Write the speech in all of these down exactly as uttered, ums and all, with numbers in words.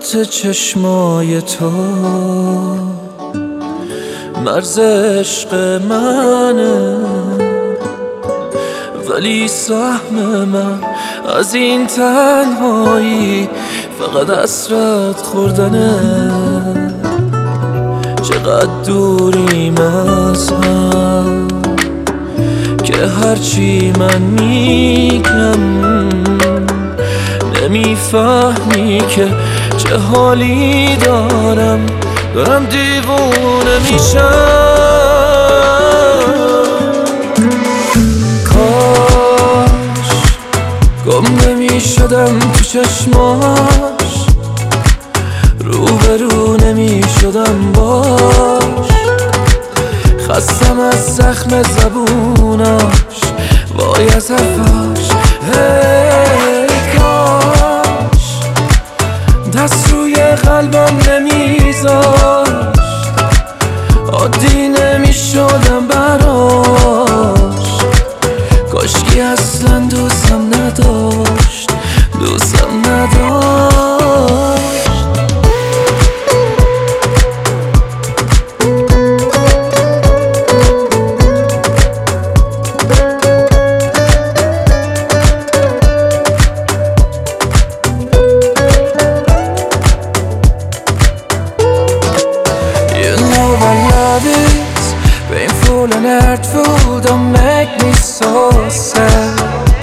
وسط چشمای تو مرز عشق منه، ولی سهم من از این تنهایی فقط حسرت خوردنه. چقدر دوریم از هم که هرچی من میگم نمیفهمی که چه حالی دارم. دارم دیوونه میشم. کاش گم نمیشدم تو چشماش، روبرو نمیشدم باش. خستم از زخم زبوناش، وای از حرفاش. هی کاش دست روی قلبم نمیذاشت، عادی نمیشدم براش. کاشکی اصلا دوستم نداشت، دوستم نداشت. Painful and hurtful, don't make me so sad.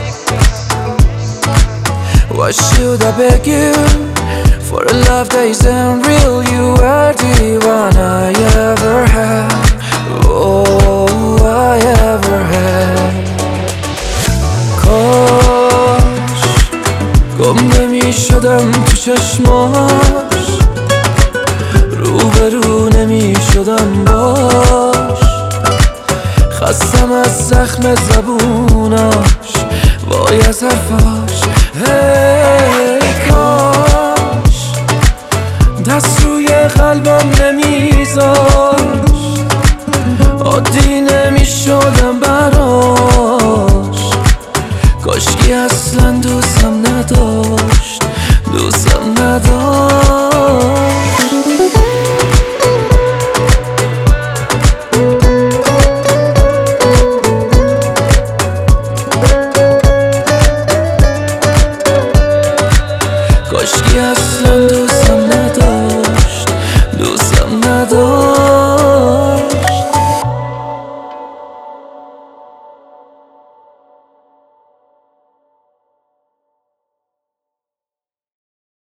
Why should I beg you for a love that isn't real? You are the one I ever had, oh, I ever had. کاش گم نمیشدم تو چشماش، روبرو نمیشدم باش. خستم از زخم زبوناش، وای از حرفاش. هی کاش دست روی قلبم نمیذاشت، عادی نمیشدم براش. کاشکی اصلا دوستم نداشت، دوستم نداشت.